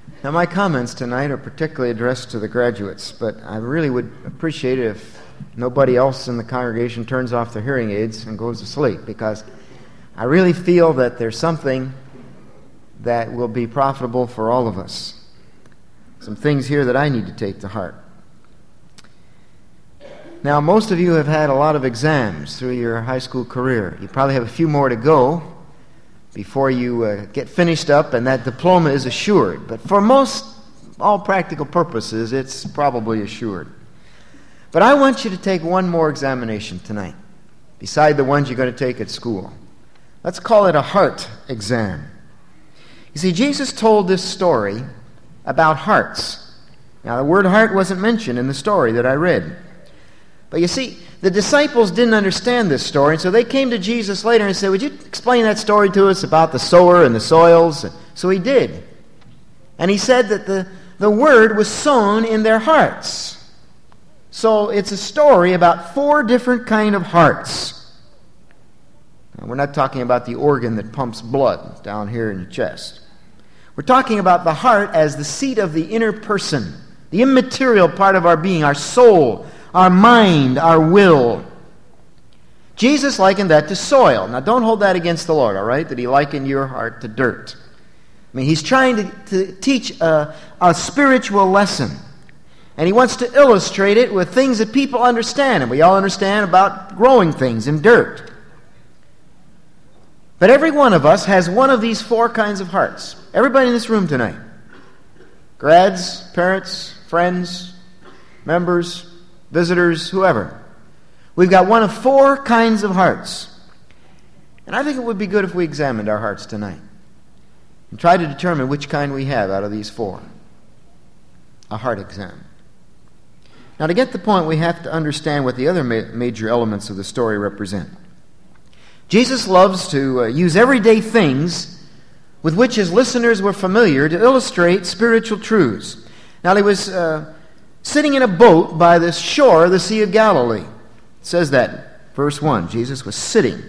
Now, my comments tonight are particularly addressed to the graduates, but I really would appreciate it if nobody else in the congregation turns off their hearing aids and goes to sleep, because I really feel that there's something that will be profitable for all of us. Some things here that I need to take to heart. Now, most of you have had a lot of exams through your high school career. You probably have a few more to go before you get finished up and that diploma is assured. But for all practical purposes, it's probably assured. But I want you to take one more examination tonight, beside the ones you're going to take at school. Let's call it a heart exam. You see, Jesus told this story about hearts. Now, the word heart wasn't mentioned in the story that I read. But you see, the disciples didn't understand this story, and so they came to Jesus later and said, "Would you explain that story to us about the sower and the soils?" So he did. And he said that the word was sown in their hearts. So it's a story about 4 different kind of hearts. Now, we're not talking about the organ that pumps blood down here in your chest. We're talking about the heart as the seat of the inner person, the immaterial part of our being, our soul, our mind, our will. Jesus likened that to soil. Now, don't hold that against the Lord, all right, that he likened your heart to dirt. I mean, he's trying to teach a spiritual lesson. And he wants to illustrate it with things that people understand. And we all understand about growing things in dirt. But every one of us has one of these 4 kinds of hearts. Everybody in this room tonight. Grads, parents, friends, members, visitors, whoever. We've got one of 4 kinds of hearts. And I think it would be good if we examined our hearts tonight and tried to determine which kind we have out of these 4. A heart exam. Now, to get the point, we have to understand what the other major elements of the story represent. Jesus loves to use everyday things with which his listeners were familiar to illustrate spiritual truths. Now, he was sitting in a boat by the shore of the Sea of Galilee. It says that, verse 1, Jesus was sitting.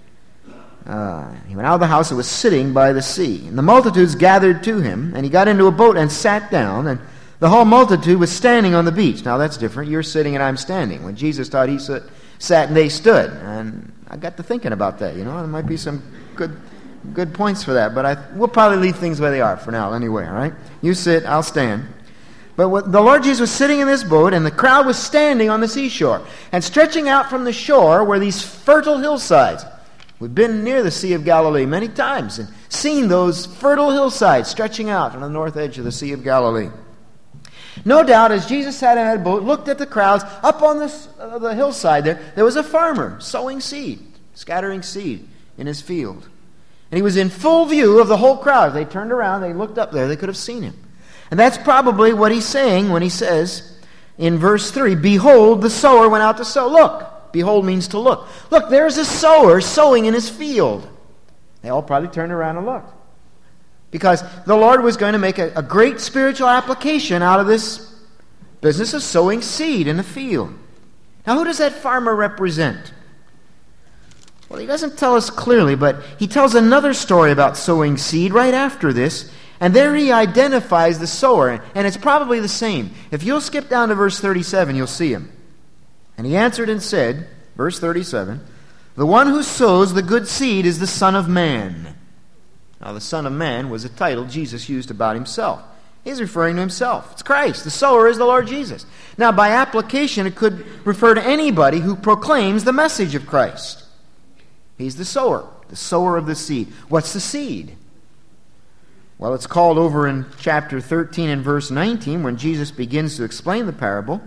He went out of the house and was sitting by the sea. And the multitudes gathered to him, and he got into a boat and sat down, and the whole multitude was standing on the beach. Now that's different. You're sitting and I'm standing. When Jesus taught, he sat and they stood. And I got to thinking about that, There might be some good points for that, but we'll probably leave things where they are for now anyway, all right? You sit, I'll stand. But the Lord Jesus was sitting in this boat, and the crowd was standing on the seashore. And stretching out from the shore were these fertile hillsides. We've been near the Sea of Galilee many times and seen those fertile hillsides stretching out on the north edge of the Sea of Galilee. No doubt, as Jesus sat in that boat, looked at the crowds, up on the hillside there was a farmer sowing seed, scattering seed in his field. And he was in full view of the whole crowd. They turned around, they looked up there, they could have seen him. And that's probably what he's saying when he says in verse 3, "Behold, the sower went out to sow." Look, behold means to look. Look, there's a sower sowing in his field. They all probably turned around and looked. Because the Lord was going to make a great spiritual application out of this business of sowing seed in the field. Now, who does that farmer represent? Well, he doesn't tell us clearly, but he tells another story about sowing seed right after this. And there he identifies the sower, and it's probably the same. If you'll skip down to verse 37, you'll see him. And he answered and said, verse 37, "The one who sows the good seed is the Son of Man." Now, the Son of Man was a title Jesus used about himself. He's referring to himself. It's Christ. The sower is the Lord Jesus. Now, by application, it could refer to anybody who proclaims the message of Christ. He's the sower of the seed. What's the seed? Well, it's called over in chapter 13 and verse 19, when Jesus begins to explain the parable,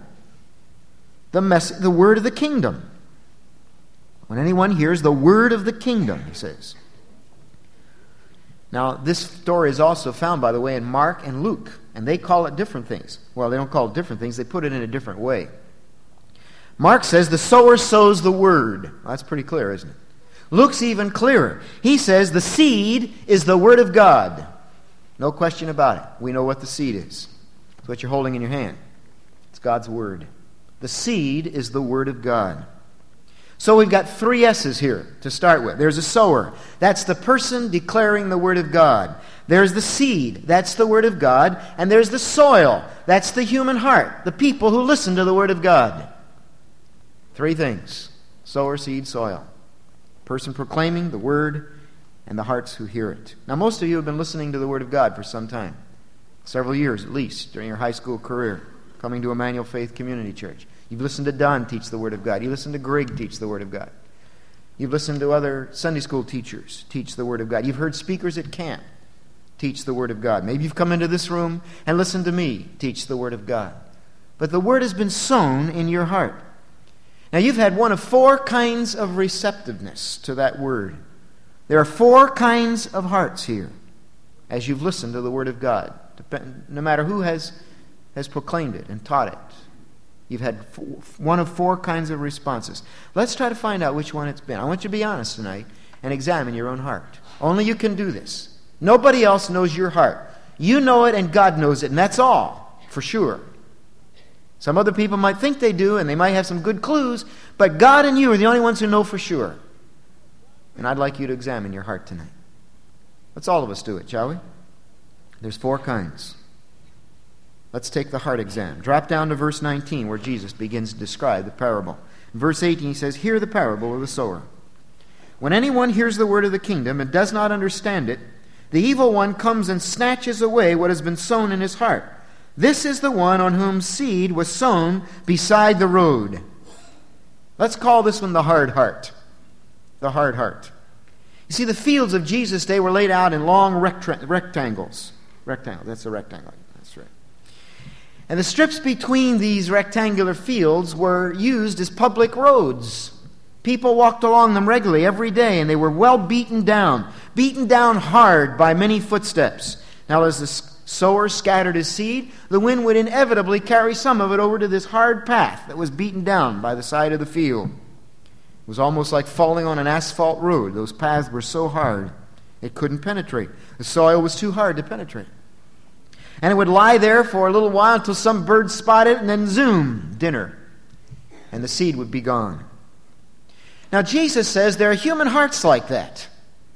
the word of the kingdom. When anyone hears the word of the kingdom, he says. Now, this story is also found, by the way, in Mark and Luke, and they call it different things. Well, they don't call it different things, they put it in a different way. Mark says the sower sows the word. Well, that's pretty clear, isn't it? Luke's even clearer. He says the seed is the word of God. No question about it. We know what the seed is. It's what you're holding in your hand. It's God's word. The seed is the word of God. So we've got 3 S's here to start with. There's a sower. That's the person declaring the Word of God. There's the seed. That's the Word of God. And there's the soil. That's the human heart, the people who listen to the Word of God. 3 things: sower, seed, soil. Person proclaiming the Word, and the hearts who hear it. Now, most of you have been listening to the Word of God for some time. Several years, at least, during your high school career, coming to Emmanuel Faith Community Church. You've listened to Don teach the Word of God. You listened to Greg teach the Word of God. You've listened to other Sunday school teachers teach the Word of God. You've heard speakers at camp teach the Word of God. Maybe you've come into this room and listened to me teach the Word of God. But the Word has been sown in your heart. Now, you've had one of 4 kinds of receptiveness to that Word. There are 4 kinds of hearts here as you've listened to the Word of God. No matter who has proclaimed it and taught it. You've had one of 4 kinds of responses. Let's try to find out which one it's been. I want you to be honest tonight and examine your own heart. Only you can do this. Nobody else knows your heart. You know it and God knows it, and that's all, for sure. Some other people might think they do, and they might have some good clues, but God and you are the only ones who know for sure. And I'd like you to examine your heart tonight. Let's all of us do it, shall we? There's 4 kinds. Let's take the heart exam. Drop down to verse 19 where Jesus begins to describe the parable. In verse 18 he says, "Hear the parable of the sower. When anyone hears the word of the kingdom and does not understand it, the evil one comes and snatches away what has been sown in his heart. This is the one on whom seed was sown beside the road." Let's call this one the hard heart. The hard heart. You see, the fields of Jesus' day were laid out in long rectangles. Rectangle, that's a rectangle. That's right. And the strips between these rectangular fields were used as public roads. People walked along them regularly every day, and they were well beaten down hard by many footsteps. Now, as the sower scattered his seed, the wind would inevitably carry some of it over to this hard path that was beaten down by the side of the field. It was almost like falling on an asphalt road. Those paths were so hard, it couldn't penetrate. The soil was too hard to penetrate. And it would lie there for a little while until some bird spotted it, and then zoom, dinner. And the seed would be gone. Now, Jesus says there are human hearts like that.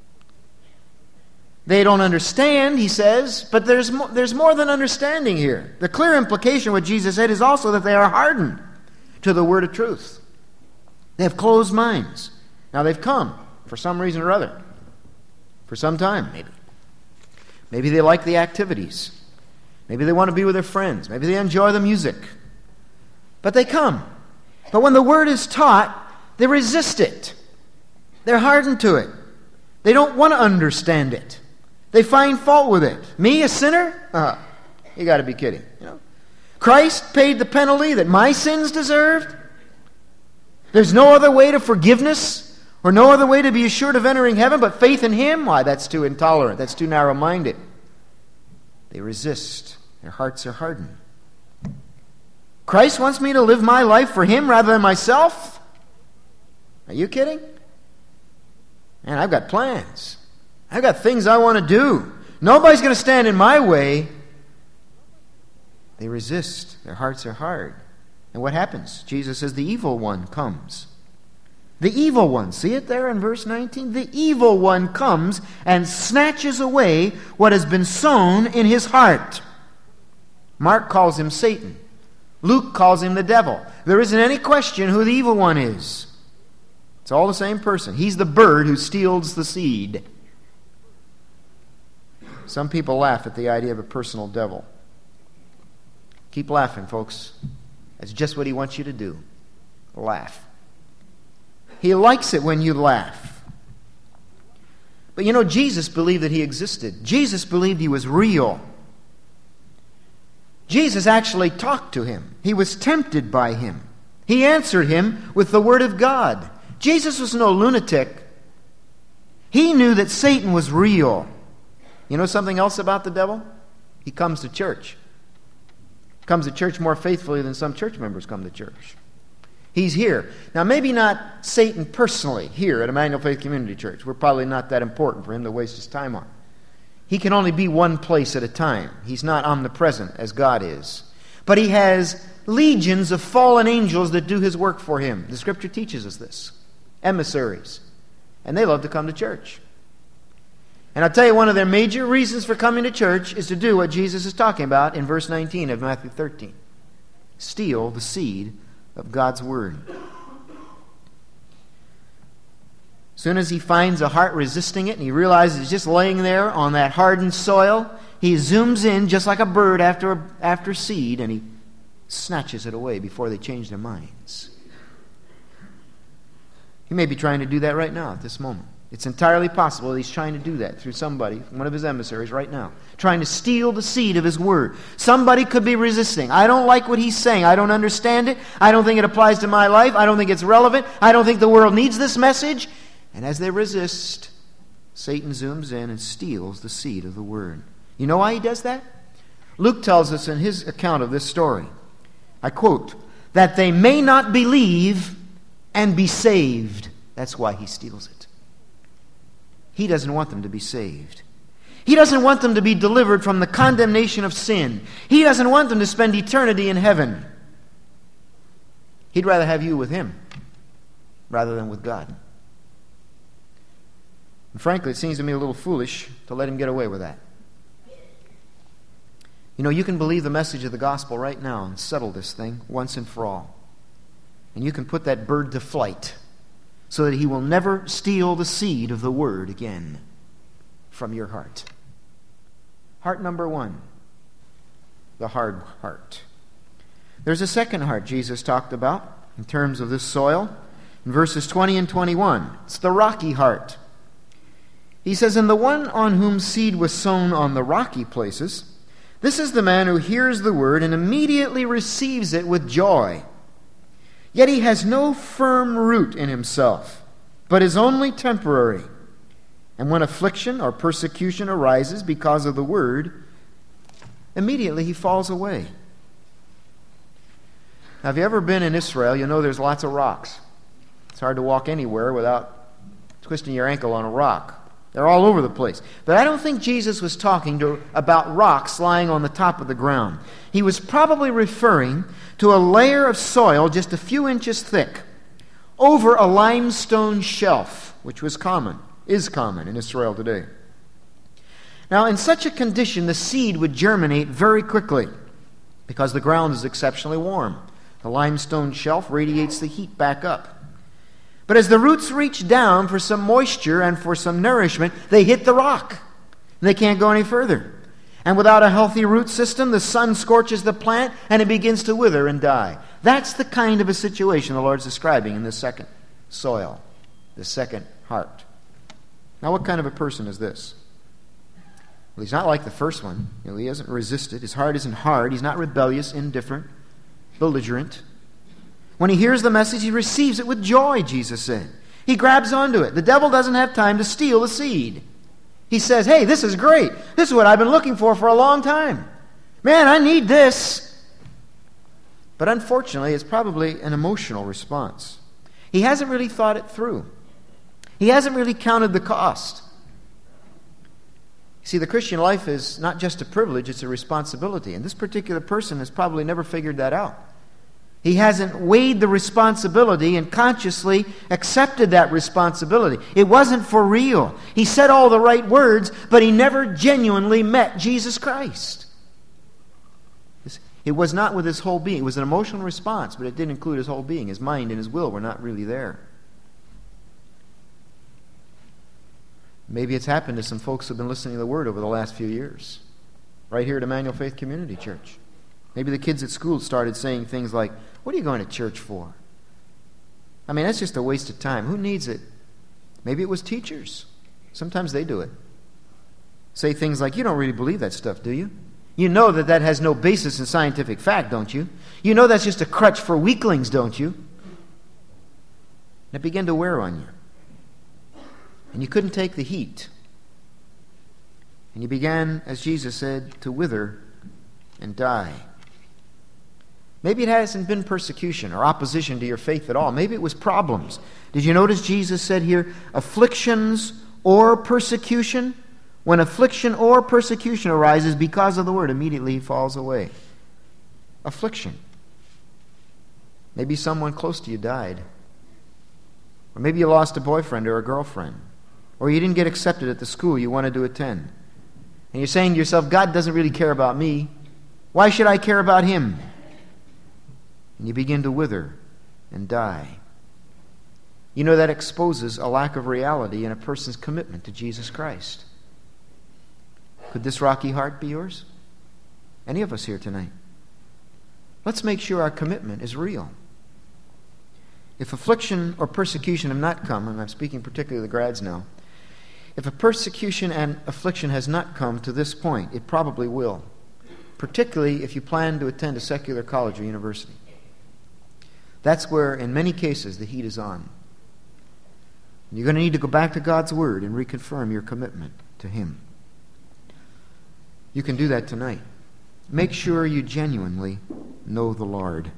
They don't understand, he says, but there's more than understanding here. The clear implication of what Jesus said is also that they are hardened to the word of truth. They have closed minds. Now, they've come for some reason or other. For some time, maybe. Maybe they like the activities. Maybe they want to be with their friends. Maybe they enjoy the music. But they come. But when the word is taught, they resist it. They're hardened to it. They don't want to understand it. They find fault with it. Me, a sinner? You got to be kidding. Christ paid the penalty that my sins deserved. There's no other way to forgiveness or no other way to be assured of entering heaven but faith in Him. Why, that's too intolerant. That's too narrow-minded. They resist. Their hearts are hardened. Christ wants me to live my life for Him rather than myself? Are you kidding? Man, I've got plans. I've got things I want to do. Nobody's going to stand in my way. They resist. Their hearts are hard. And what happens? Jesus says the evil one comes. The evil one. See it there in verse 19? The evil one comes and snatches away what has been sown in his heart. Mark calls him Satan. Luke calls him the devil. There isn't any question who the evil one is. It's all the same person. He's the bird who steals the seed. Some people laugh at the idea of a personal devil. Keep laughing, folks. That's just what he wants you to do. Laugh. He likes it when you laugh. But Jesus believed that he existed. Jesus believed he was real. Jesus actually talked to him. He was tempted by him. He answered him with the Word of God. Jesus was no lunatic. He knew that Satan was real. You know something else about the devil? He comes to church. Comes to church more faithfully than some church members come to church. He's here. Now, maybe not Satan personally here at Emmanuel Faith Community Church. We're probably not that important for him to waste his time on. He can only be one place at a time. He's not omnipresent as God is. But he has legions of fallen angels that do his work for him. The Scripture teaches us this. emissaries. And they love to come to church. And I'll tell you, one of their major reasons for coming to church is to do what Jesus is talking about in verse 19 of Matthew 13. Steal the seed of God's Word. As soon as he finds a heart resisting it and he realizes it's just laying there on that hardened soil, he zooms in just like a bird after seed, and he snatches it away before they change their minds. He may be trying to do that right now at this moment. It's entirely possible that he's trying to do that through somebody, one of his emissaries right now, trying to steal the seed of his word. Somebody could be resisting. I don't like what he's saying. I don't understand it. I don't think it applies to my life. I don't think it's relevant. I don't think the world needs this message. And as they resist, Satan zooms in and steals the seed of the word. You know why he does that? Luke tells us in his account of this story, I quote, that they may not believe and be saved. That's why he steals it. He doesn't want them to be saved. He doesn't want them to be delivered from the condemnation of sin. He doesn't want them to spend eternity in heaven. He'd rather have you with him rather than with God. And frankly, it seems to me a little foolish to let him get away with that. You know, you can believe the message of the gospel right now and settle this thing once and for all. And you can put that bird to flight so that he will never steal the seed of the word again from your heart. Heart number one, the hard heart. There's a second heart Jesus talked about in terms of this soil in verses 20 and 21. It's the rocky heart. He says, and the one on whom seed was sown on the rocky places, this is the man who hears the word and immediately receives it with joy. Yet he has no firm root in himself, but is only temporary. And when affliction or persecution arises because of the word, immediately he falls away. Now, if you ever been in Israel, you know there's lots of rocks. It's hard to walk anywhere without twisting your ankle on a rock. They're all over the place. But I don't think Jesus was talking about rocks lying on the top of the ground. He was probably referring to a layer of soil just a few inches thick over a limestone shelf, which is common in Israel today. Now, in such a condition, the seed would germinate very quickly because the ground is exceptionally warm. The limestone shelf radiates the heat back up. But as the roots reach down for some moisture and for some nourishment, they hit the rock. They can't go any further. And without a healthy root system, the sun scorches the plant and it begins to wither and die. That's the kind of a situation the Lord's describing in this second soil, the second heart. Now, what kind of a person is this? Well, he's not like the first one. He hasn't resisted. His heart isn't hard. He's not rebellious, indifferent, belligerent. When he hears the message, he receives it with joy, Jesus said. He grabs onto it. The devil doesn't have time to steal the seed. He says, hey, this is great. This is what I've been looking for a long time. Man, I need this. But unfortunately, it's probably an emotional response. He hasn't really thought it through. He hasn't really counted the cost. See, the Christian life is not just a privilege, it's a responsibility. And this particular person has probably never figured that out. He hasn't weighed the responsibility and consciously accepted that responsibility. It wasn't for real. He said all the right words, but he never genuinely met Jesus Christ. It was not with his whole being. It was an emotional response, but it didn't include his whole being. His mind and his will were not really there. Maybe it's happened to some folks who have been listening to the Word over the last few years, right here at Emmanuel Faith Community Church. Maybe the kids at school started saying things like, what are you going to church for? I mean, that's just a waste of time. Who needs it? Maybe it was teachers. Sometimes they do it. Say things like, you don't really believe that stuff, do you? You know that has no basis in scientific fact, don't you? You know that's just a crutch for weaklings, don't you? And it began to wear on you. And you couldn't take the heat. And you began, as Jesus said, to wither and die. Maybe it hasn't been persecution or opposition to your faith at all. Maybe it was problems. Did you notice Jesus said here, afflictions or persecution? When affliction or persecution arises because of the word, immediately he falls away. Affliction. Maybe someone close to you died. Or maybe you lost a boyfriend or a girlfriend. Or you didn't get accepted at the school you wanted to attend. And you're saying to yourself, God doesn't really care about me. Why should I care about Him? And you begin to wither and die. You know, that exposes a lack of reality in a person's commitment to Jesus Christ. Could this rocky heart be yours? Any of us here tonight? Let's make sure our commitment is real. If affliction or persecution have not come, and I'm speaking particularly to the grads now, if a persecution and affliction has not come to this point, it probably will, particularly if you plan to attend a secular college or university. That's where, in many cases, the heat is on. You're going to need to go back to God's Word and reconfirm your commitment to Him. You can do that tonight. Make sure you genuinely know the Lord.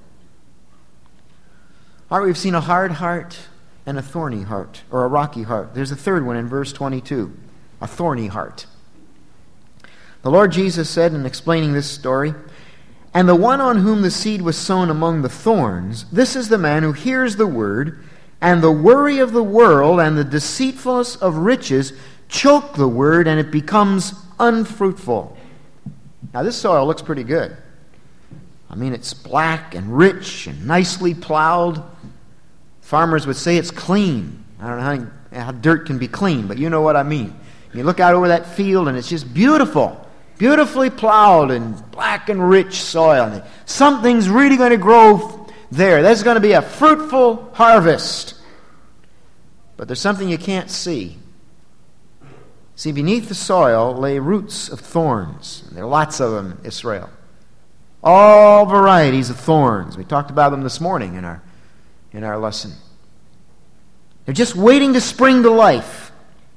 All right, we've seen a hard heart and a thorny heart, or a rocky heart. There's a third one in verse 22, a thorny heart. The Lord Jesus said in explaining this story, "And the one on whom the seed was sown among the thorns, this is the man who hears the word, and the worry of the world and the deceitfulness of riches choke the word, and it becomes unfruitful." Now, this soil looks pretty good. I mean, it's black and rich and nicely plowed. Farmers would say it's clean. I don't know how dirt can be clean, but you know what I mean. You look out over that field, and it's just beautiful. Beautifully plowed and black and rich soil. Something's really going to grow there. There's going to be a fruitful harvest. But there's something you can't see. See, beneath the soil lay roots of thorns. And there are lots of them in Israel. All varieties of thorns. We talked about them this morning in our lesson. They're just waiting to spring to life.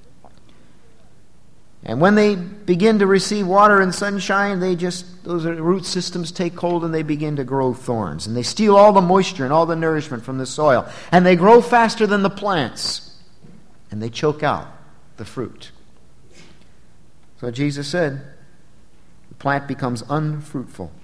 And when they begin to receive water and sunshine, those root systems take hold and they begin to grow thorns. And they steal all the moisture and all the nourishment from the soil. And they grow faster than the plants. And they choke out the fruit. So Jesus said, the plant becomes unfruitful.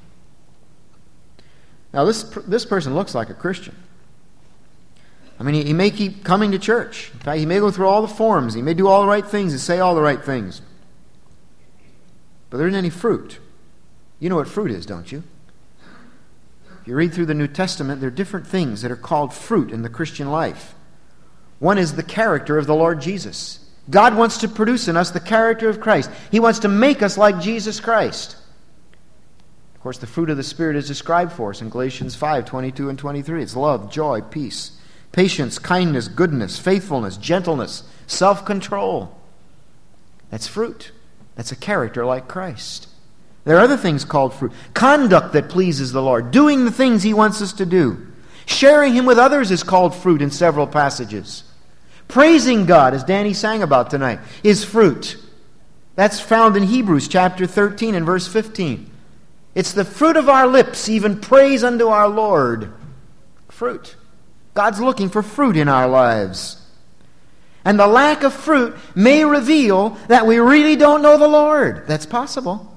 Now this person looks like a Christian. I mean, he may keep coming to church. In fact, he may go through all the forms. He may do all the right things and say all the right things. But there isn't any fruit. You know what fruit is, don't you? If you read through the New Testament, there are different things that are called fruit in the Christian life. One is the character of the Lord Jesus. God wants to produce in us the character of Christ. He wants to make us like Jesus Christ. Of course, the fruit of the Spirit is described for us in Galatians 5:22 and 23. It's love, joy, peace, patience, kindness, goodness, faithfulness, gentleness, self-control. That's fruit. That's a character like Christ. There are other things called fruit. Conduct that pleases the Lord. Doing the things He wants us to do. Sharing Him with others is called fruit in several passages. Praising God, as Danny sang about tonight, is fruit. That's found in Hebrews chapter 13 and verse 15. It's the fruit of our lips, even praise unto our Lord. Fruit. God's looking for fruit in our lives. And the lack of fruit may reveal that we really don't know the Lord. That's possible.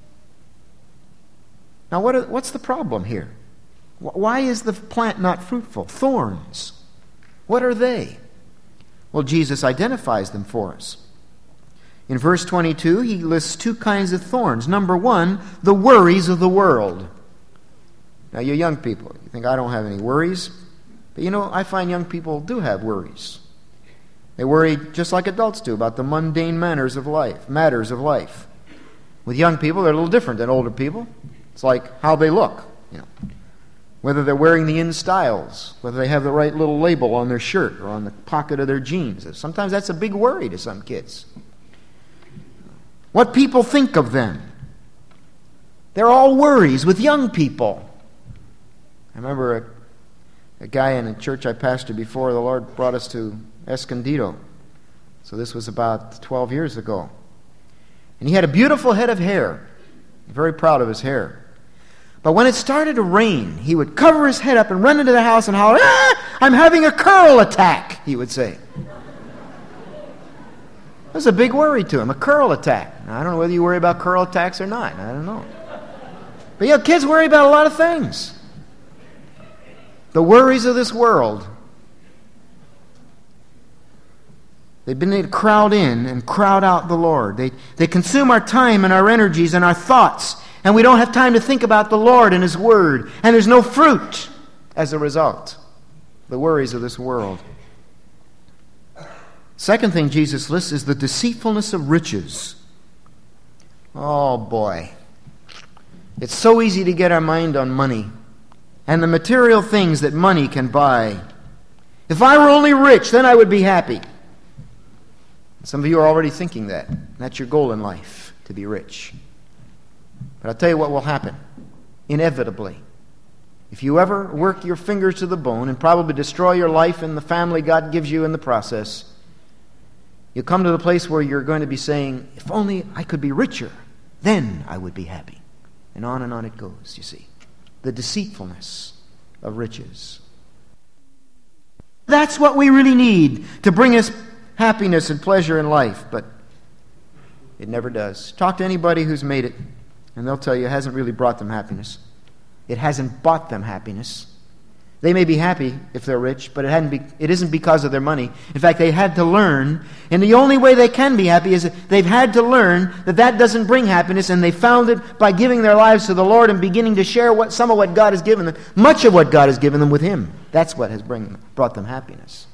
Now, what's the problem here? Why is the plant not fruitful? Thorns. What are they? Well, Jesus identifies them for us. In verse 22, He lists two kinds of thorns. Number one, the worries of the world. Now, you young people, you think I don't have any worries? But you know, I find young people do have worries. They worry just like adults do about the mundane matters of life. With young people, they're a little different than older people. It's like how they look, whether they're wearing the in styles, whether they have the right little label on their shirt or on the pocket of their jeans. Sometimes that's a big worry to some kids. What people think of them. They're all worries with young people. I remember a guy in a church I pastored before the Lord brought us to Escondido. So this was about 12 years ago. And he had a beautiful head of hair. Very proud of his hair. But when it started to rain, he would cover his head up and run into the house and holler, "I'm having a curl attack," he would say. That was a big worry to him, a curl attack. Now, I don't know whether you worry about curl attacks or not. I don't know. But kids worry about a lot of things. The worries of this world. They've been able to crowd in and crowd out the Lord. They consume our time and our energies and our thoughts, and we don't have time to think about the Lord and His Word, and there's no fruit as a result. The worries of this world. Second thing Jesus lists is the deceitfulness of riches. Oh boy. It's so easy to get our mind on money and the material things that money can buy. If I were only rich, then I would be happy. Some of you are already thinking that. That's your goal in life, to be rich. But I'll tell you what will happen. Inevitably. If you ever work your fingers to the bone and probably destroy your life and the family God gives you in the process, you'll come to the place where you're going to be saying, if only I could be richer, then I would be happy. And on it goes, you see. The deceitfulness of riches. That's what we really need to bring us happiness and pleasure in life, but it never does. Talk to anybody who's made it, and they'll tell you it hasn't really brought them happiness. It hasn't bought them happiness. They may be happy if they're rich, but it isn't because of their money. In fact, they had to learn, and the only way they can be happy is that they've had to learn that that doesn't bring happiness, and they found it by giving their lives to the Lord and beginning to share some of what God has given them, much of what God has given them with Him. That's what has brought them happiness.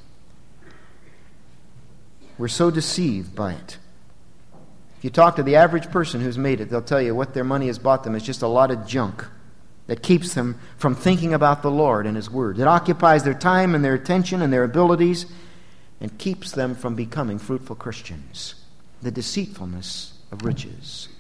We're so deceived by it. If you talk to the average person who's made it, they'll tell you what their money has bought them is just a lot of junk that keeps them from thinking about the Lord and His Word. It occupies their time and their attention and their abilities and keeps them from becoming fruitful Christians. The deceitfulness of riches.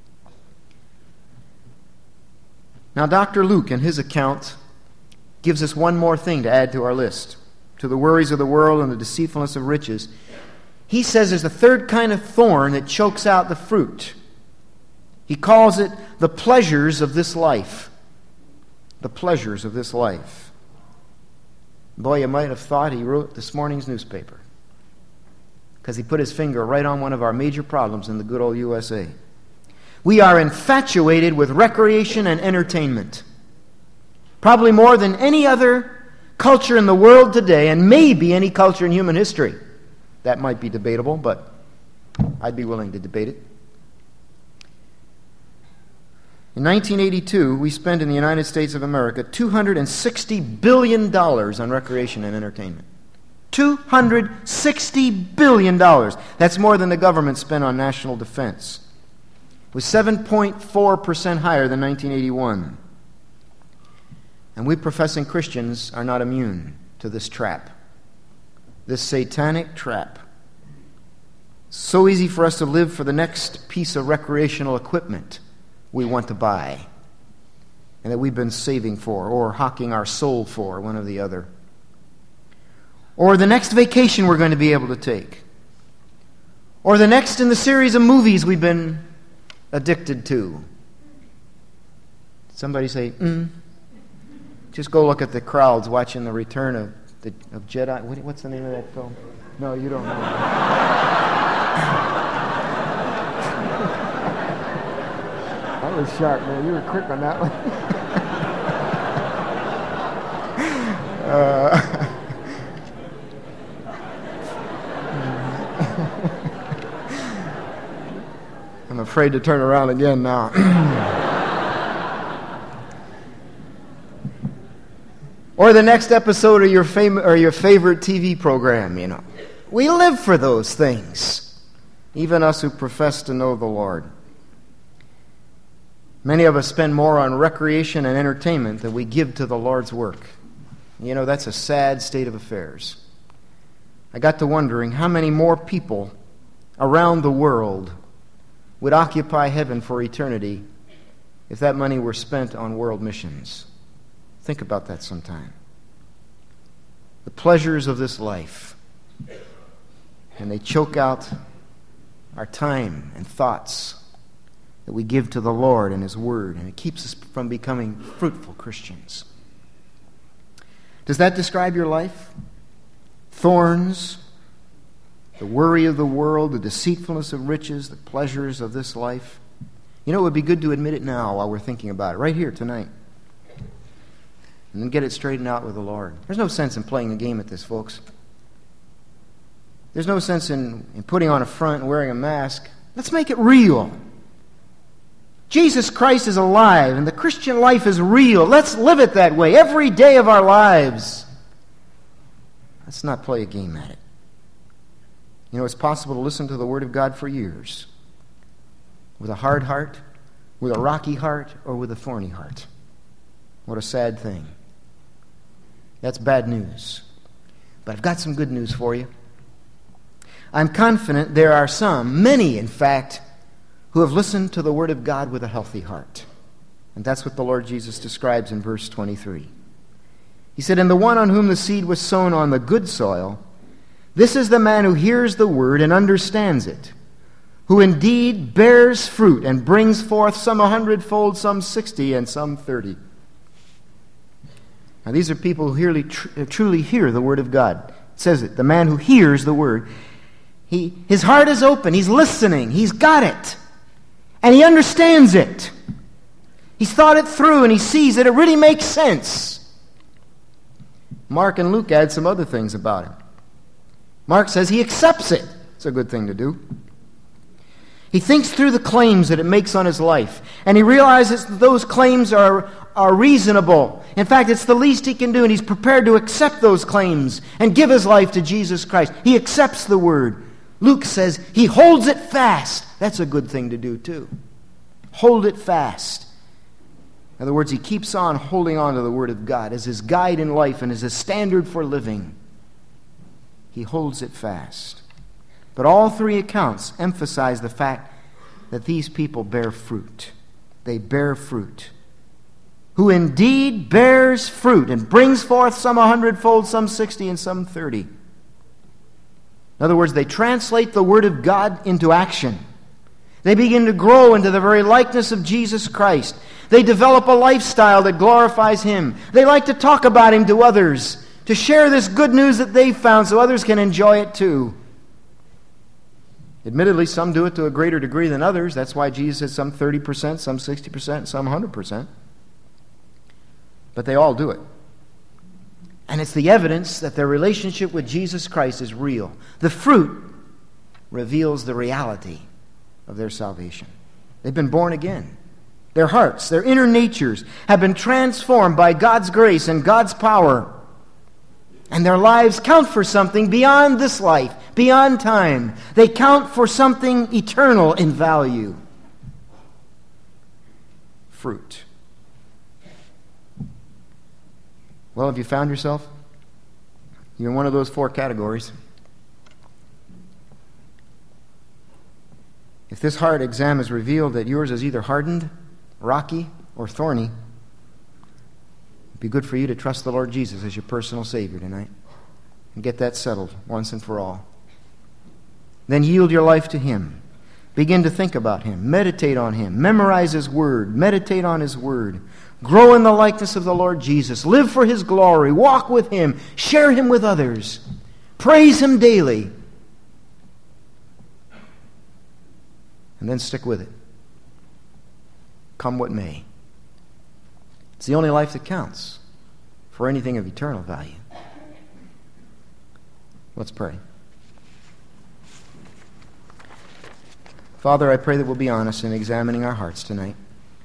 Now, Dr. Luke, in his account, gives us one more thing to add to our list. To the worries of the world and the deceitfulness of riches. He says there's a third kind of thorn that chokes out the fruit. He calls it the pleasures of this life. The pleasures of this life. Boy, you might have thought he wrote this morning's newspaper, because he put his finger right on one of our major problems in the good old USA. We are infatuated with recreation and entertainment. Probably more than any other culture in the world today, and maybe any culture in human history. That might be debatable, but I'd be willing to debate it. In 1982, we spent in the United States of America $260 billion on recreation and entertainment. $260 billion. That's more than the government spent on national defense. It was 7.4% higher than 1981. And we professing Christians are not immune to this trap. This satanic trap. So easy for us to live for the next piece of recreational equipment we want to buy and that we've been saving for or hawking our soul for, one or the other. Or the next vacation we're going to be able to take. Or the next in the series of movies we've been addicted to. Somebody say, Just go look at the crowds watching the Return of Jedi. What's the name of that film? No, you don't know. That was sharp, man. You were quick on that one. I'm afraid to turn around again now. Or the next episode of your favorite TV program, you know. We live for those things, even us who profess to know the Lord. Many of us spend more on recreation and entertainment than we give to the Lord's work. You know, that's a sad state of affairs. I got to wondering how many more people around the world would occupy heaven for eternity if that money were spent on world missions. Think about that sometime. The pleasures of this life. And they choke out our time and thoughts that we give to the Lord and His Word, and it keeps us from becoming fruitful Christians. Does that describe your life? Thorns, the worry of the world, the deceitfulness of riches, the pleasures of this life. You know, it would be good to admit it now while we're thinking about it, right here tonight. And then get it straightened out with the Lord. There's no sense in playing the game at this, folks. There's no sense in putting on a front and wearing a mask. Let's make it real. Jesus Christ is alive, and the Christian life is real. Let's live it that way every day of our lives. Let's not play a game at it. You know, it's possible to listen to the Word of God for years with a hard heart, with a rocky heart, or with a thorny heart. What a sad thing. That's bad news. But I've got some good news for you. I'm confident there are some, many in fact, who have listened to the Word of God with a healthy heart. And that's what the Lord Jesus describes in verse 23. He said, "And the one on whom the seed was sown on the good soil, this is the man who hears the Word and understands it, who indeed bears fruit and brings forth some 100-fold, some 60, and some 30. Now these are people who truly hear the Word of God. It says it, the man who hears the Word. His heart is open. He's listening. He's got it. And he understands it. He's thought it through and he sees that it really makes sense. Mark and Luke add some other things about him. Mark says he accepts it. It's a good thing to do. He thinks through the claims that it makes on his life. And he realizes that those claims are reasonable. In fact, it's the least he can do. And he's prepared to accept those claims and give his life to Jesus Christ. He accepts the Word. Luke says he holds it fast. That's a good thing to do too. Hold it fast. In other words, he keeps on holding on to the Word of God as his guide in life and as his standard for living. He holds it fast. But all three accounts emphasize the fact that these people bear fruit. They bear fruit. Who indeed bears fruit and brings forth some 100-fold, some 60, and some 30. In other words, they translate the Word of God into action. They begin to grow into the very likeness of Jesus Christ. They develop a lifestyle that glorifies Him. They like to talk about Him to others, to share this good news that they've found so others can enjoy it too. Admittedly, some do it to a greater degree than others. That's why Jesus said some 30%, some 60%, some 100%. But they all do it. And it's the evidence that their relationship with Jesus Christ is real. The fruit reveals the reality of their salvation. They've been born again. Their hearts, their inner natures have been transformed by God's grace and God's power. And their lives count for something beyond this life, beyond time. They count for something eternal in value. Fruit. Well, have you found yourself? You're in one of those four categories. If this heart exam has revealed that yours is either hardened, rocky, or thorny, it'd be good for you to trust the Lord Jesus as your personal Savior tonight and get that settled once and for all. Then yield your life to Him. Begin to think about Him. Meditate on Him. Memorize His Word. Meditate on His Word. Grow in the likeness of the Lord Jesus. Live for His glory. Walk with Him. Share Him with others. Praise Him daily. And then stick with it. Come what may. It's the only life that counts for anything of eternal value. Let's pray. Father, I pray that we'll be honest in examining our hearts tonight.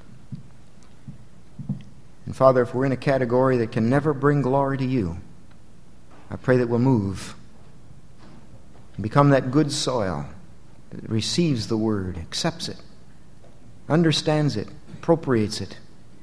And Father, if we're in a category that can never bring glory to You, I pray that we'll move and become that good soil that receives the Word, accepts it, understands it, appropriates it,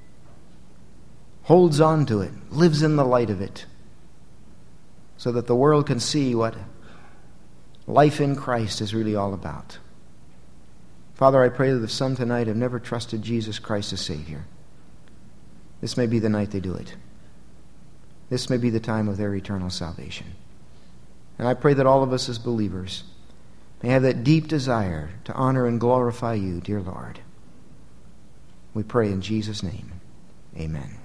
holds on to it, lives in the light of it, so that the world can see what life in Christ is really all about. Father, I pray that if some tonight have never trusted Jesus Christ as Savior, this may be the night they do it. This may be the time of their eternal salvation. And I pray that all of us as believers may have that deep desire to honor and glorify You, dear Lord. We pray in Jesus' name. Amen.